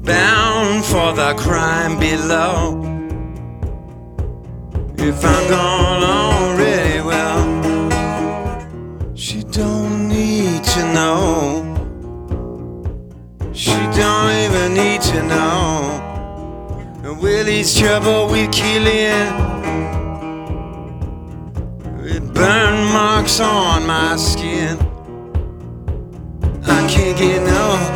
bound for the crime below. If I'm gone already, well, she don't need to know. She don't even need to know. And Willie's trouble with Killian, with burn marks on my skin. I can't get no